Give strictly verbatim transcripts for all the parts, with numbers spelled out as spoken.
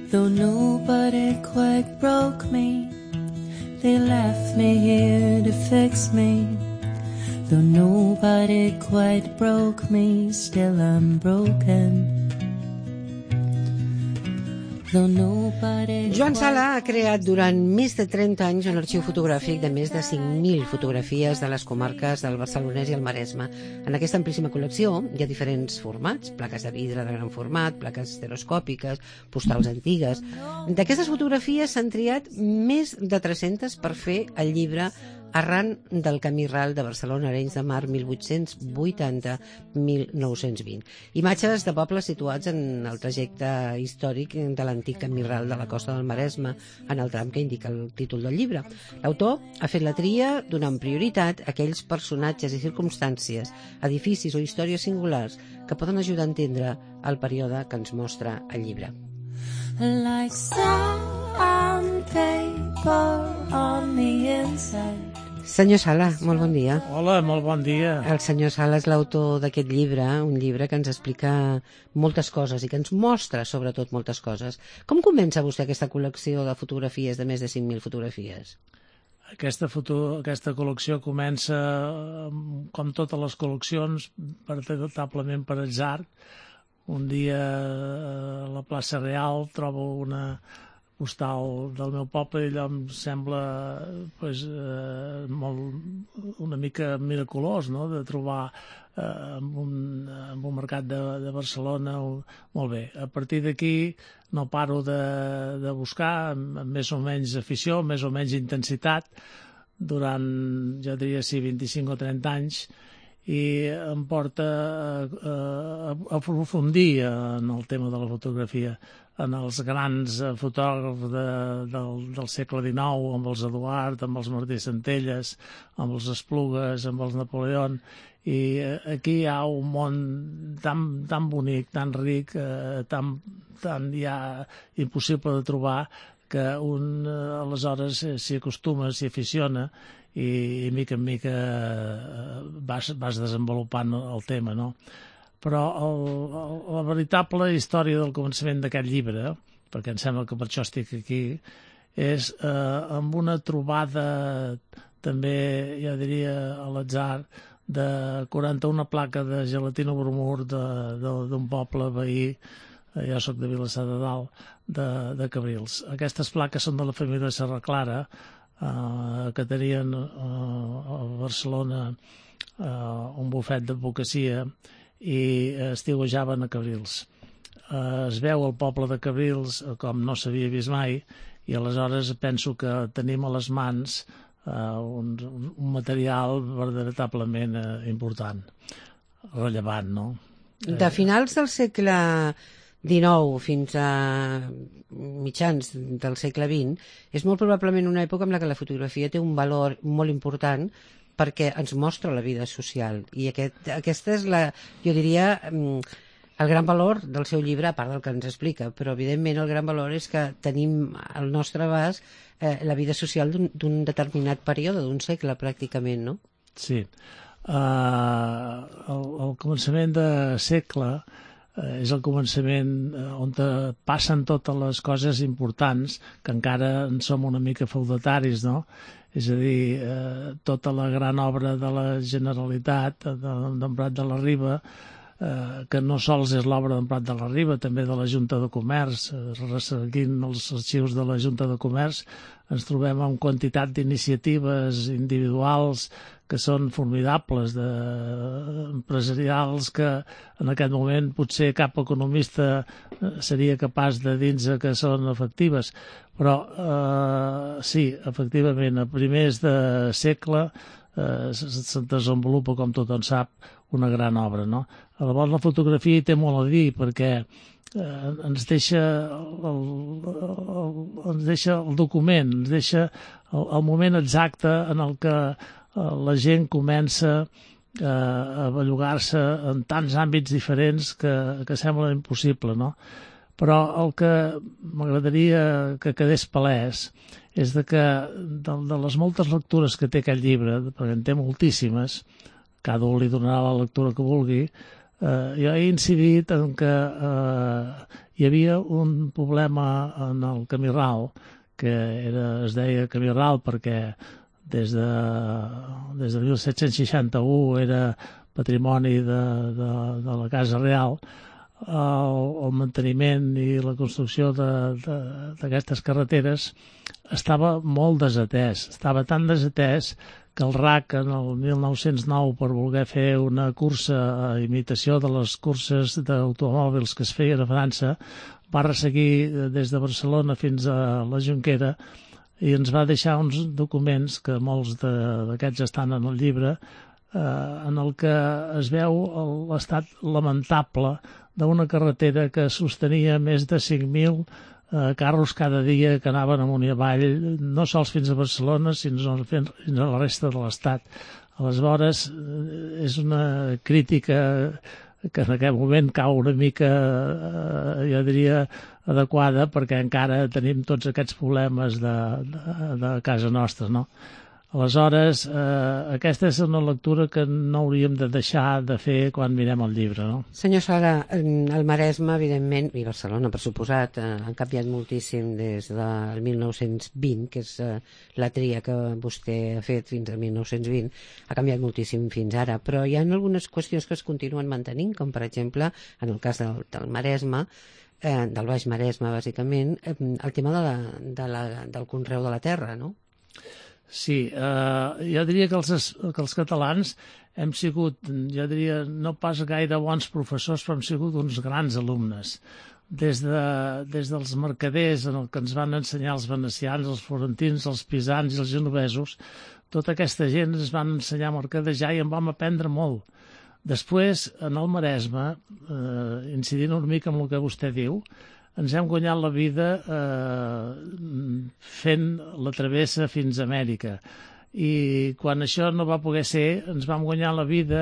Though nobody quite broke me, they left me here to fix me. Though nobody quite broke me, still I'm broken. Joan Sala ha creat durant més de trenta anys un arxiu fotogràfic de més de cinc mil fotografies de les comarques del Barcelonès i el Maresme. En aquesta amplíssima col·lecció hi ha diferents formats, plaques de vidre de gran format, plaques estereoscòpiques, postals antigues. D'aquestes fotografies s'han triat més de tres-centes per fer el llibre Arran del camí ral de Barcelona, Arenys de Mar, mil vuit-cents vuitanta a mil nou-cents vint. Imatges de pobles situats en el trajecte històric de l'antic camí ral de la costa del Maresme, en el tram que indica el títol del llibre. L'autor ha fet la tria donant prioritat a aquells personatges i circumstàncies, edificis o històries singulars que poden ajudar a entendre el període que ens mostra el llibre. Like sandpaper on the inside. Senyor Sala, molt bon dia. Hola, molt bon dia. El senyor Sala és l'autor d'aquest llibre, un llibre que ens explica moltes coses i que ens mostra, sobretot, moltes coses. Com comença vostè aquesta col·lecció de fotografies, de més de cinc mil fotografies? Aquesta, foto, aquesta col·lecció comença, com totes les col·leccions, veritablement per atzar. Un dia a la plaça Real trobo una postal del meu poble i allò em sembla pues, eh, molt, una mica miraculós, no?, de trobar eh, en, un, en un mercat de, de Barcelona. Molt bé, a partir d'aquí no paro de, de buscar amb, amb més o menys afició, més o menys intensitat, durant, jo diria, sí, vint-i-cinc o trenta anys, i em porta a, a, a aprofundir en el tema de la fotografia, en els grans fotògrafs de, del, del segle dinou, amb els Eduard, amb els Martí Centelles, amb els Esplugues, amb els Napoleón, i aquí hi ha un món tan, tan bonic, tan ric, eh, tan, tan ja impossible de trobar, que un eh, aleshores s'hi acostuma, s'hi aficiona, i, i mica en mica eh, vas, vas desenvolupant el tema, no? Però el, el, la veritable història del començament d'aquest llibre, perquè em sembla que per això estic aquí, és eh, amb una trobada també, jo diria, a l'atzar, de quaranta-una placa de gelatina bromur d'un poble veí, eh, jo soc de Vilassar de Dalt, de, de Cabrils. Aquestes plaques són de la família Serra Clara, eh, que tenien eh, a Barcelona eh, un bufet d'advocacia, i estiuejaven a Cabrils. Es veu el poble de Cabrils com no s'havia vist mai, i aleshores penso que tenim a les mans un, un material veritablement important, rellevant, no? De finals del segle dinou fins a mitjans del segle vint és molt probablement una època en la que la fotografia té un valor molt important, perquè ens mostra la vida social. I aquest, aquesta és la, jo diria, el gran valor del seu llibre, a part del que ens explica, però evidentment el gran valor és que tenim al nostre abast eh, la vida social d'un determinat període, d'un segle pràcticament, no? Sí. Uh, el, el començament de segle uh, és el començament on passen totes les coses importants, que encara en som una mica feudataris, no? És a dir, eh, tota la gran obra de la Generalitat, d'en Prat de la Riba, eh, que no sols és l'obra d'en Prat de la Riba, també de la Junta de Comerç, eh, resseguint els arxius de la Junta de Comerç, ens trobem amb quantitat d'iniciatives individuals que són formidables, de, empresarials, que en aquest moment potser cap economista seria capaç de dir-nos que són efectives. Però eh, sí, efectivament, a primers de segle eh, se'n desenvolupa, com tothom sap, una gran obra, no? Llavors la fotografia hi té molt a dir, perquè eh, ens deixa el, el, ens deixa el document, ens deixa el, el moment exacte en el que la gent comença eh, a bellugar-se en tants àmbits diferents que, que sembla impossible, no? Però el que m'agradaria que quedés palès és de que de, de les moltes lectures que té aquest llibre, perquè en té moltíssimes, cada un li donarà la lectura que vulgui, eh, jo he incidit en que eh, hi havia un problema en el camí ral, que era, es deia camí ral perquè des de, des de mil set-cents seixanta-u era patrimoni de, de, de la Casa Real. El, el manteniment i la construcció d'aquestes carreteres estava molt desatès, estava tan desatès que el R A C en el mil nou-cents nou, per voler fer una cursa a imitació de les curses d'automòbils que es feien a França, va resseguir des de Barcelona fins a la Jonquera i ens va deixar uns documents que molts d'aquests estan en el llibre, eh, en el que es veu l'estat lamentable d'una carretera que sostenia més de cinc mil eh, carros cada dia que anaven amunt i avall, no sols fins a Barcelona, sinó fins a la resta de l'estat. Aleshores, eh, és una crítica que en aquest moment cau una mica, eh, jo diria, adequada, perquè encara tenim tots aquests problemes de, de, de casa nostra, no? Aleshores, eh, aquesta és una lectura que no hauríem de deixar de fer quan mirem el llibre, no? Senyor Sala, el Maresme, evidentment, i Barcelona, per suposat, eh, han canviat moltíssim des del mil nou-cents vint, que és eh, la tria que vostè ha fet fins al mil nou-cents vint, ha canviat moltíssim fins ara, però hi ha algunes qüestions que es continuen mantenint, com per exemple, en el cas del, del Maresme, eh, del Baix Maresme, bàsicament, eh, el tema de la, de la, del conreu de la terra, no? Sí, eh, jo diria que els, que els catalans hem sigut, jo diria, no pas gaire bons professors, però hem sigut uns grans alumnes. Des, de, des dels mercaders en el que ens van ensenyar els venecians, els florentins, els pisans i els genovesos, tota aquesta gent ens van ensenyar a mercadejar i en vam aprendre molt. Després, en el Maresme, eh, incidint una mica amb el que vostè diu, ens hem guanyat la vida eh, fent la travessa fins a Amèrica. I quan això no va poder ser, ens vam guanyar la vida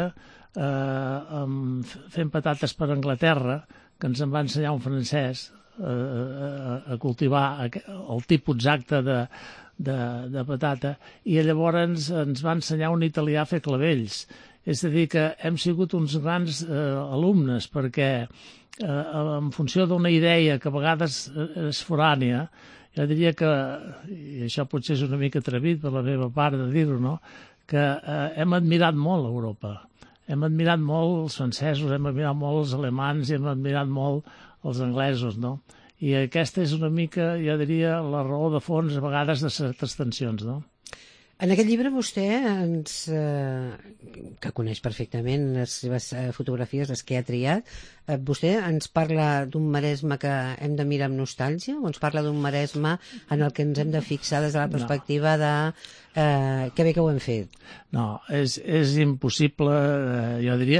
eh, fent patates per Anglaterra, que ens en va ensenyar un francès eh, a, a cultivar el tipus exacte de, de, de patata, i llavors ens va ensenyar un italià a fer clavells. És a dir, que hem sigut uns grans eh, alumnes, perquè eh, en funció d'una idea que a vegades és forània, jo diria que, i això potser és una mica atrevit per la meva part de dir-ho, no? que eh, hem admirat molt Europa. Hem admirat molt els francesos, hem admirat molt els alemans i hem admirat molt els anglesos, no? I aquesta és una mica, jo diria, la raó de fons a vegades de certes tensions, no? En aquest llibre vostè, ens, eh, que coneix perfectament les seves eh, fotografies, les que ha triat, eh, vostè ens parla d'un Maresme que hem de mirar amb nostàlgia o ens parla d'un Maresme en el que ens hem de fixar des de la perspectiva no. de eh, que bé que ho hem fet? No, és, és impossible, eh, jo diria,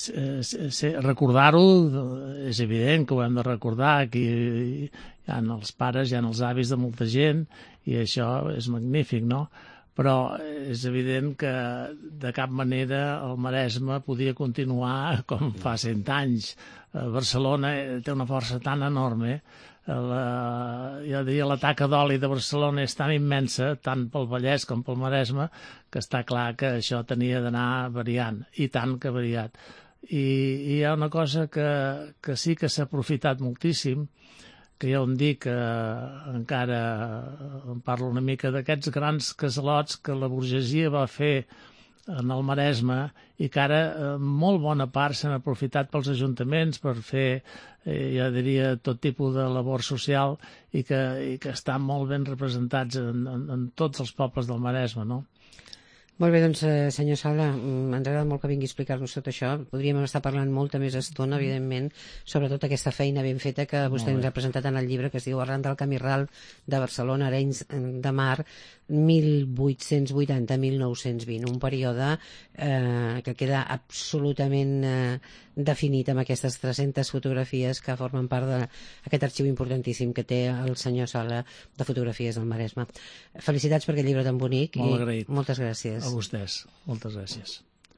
recordar-ho, és evident que ho hem de recordar, que hi ha els pares, hi ha els avis de molta gent i això és magnífic, no? Però és evident que de cap manera el Maresme podia continuar com fa cent anys. Barcelona té una força tan enorme, la, jo diria la taca d'oli de Barcelona és tan immensa, tant pel Vallès com pel Maresme, que està clar que això tenia d'anar variant, i tant que ha variat. I, i hi ha una cosa que, que sí que s'ha aprofitat moltíssim, que ja em dic que encara em parlo una mica d'aquests grans casalots que la burgesia va fer en el Maresme i que ara molt bona part s'han aprofitat pels ajuntaments per fer, eh, ja diria, tot tipus de labor social i que, i que estan molt ben representats en, en, en tots els pobles del Maresme, no? Molt bé, doncs, eh, senyor Sala, ens agrada molt que vingui a explicar-nos tot això. Podríem estar parlant molta més estona, evidentment, sobre tota aquesta feina ben feta que vostè ens ha presentat en el llibre, que es diu Arran del camí ral de Barcelona, Arenys de Mar, mil vuit-cents vuitanta a mil nou-cents vint, un període eh, que queda absolutament eh, definit amb aquestes tres-centes fotografies que formen part d'aquest arxiu importantíssim que té el senyor Sala de fotografies del Maresme. Felicitats per aquest llibre tan bonic. Molt agraït. Moltes gràcies. A vostès. Moltes gràcies.